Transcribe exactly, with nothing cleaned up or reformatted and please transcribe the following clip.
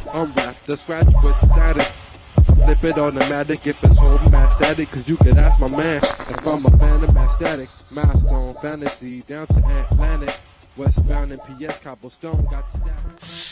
unwrap the scratch with static. Flip it automatic if it's holding mad static, cause you could ask my man if I'm a fan of mad static. Milestone fantasy down to Atlantic, westbound in P S cobblestone got to that.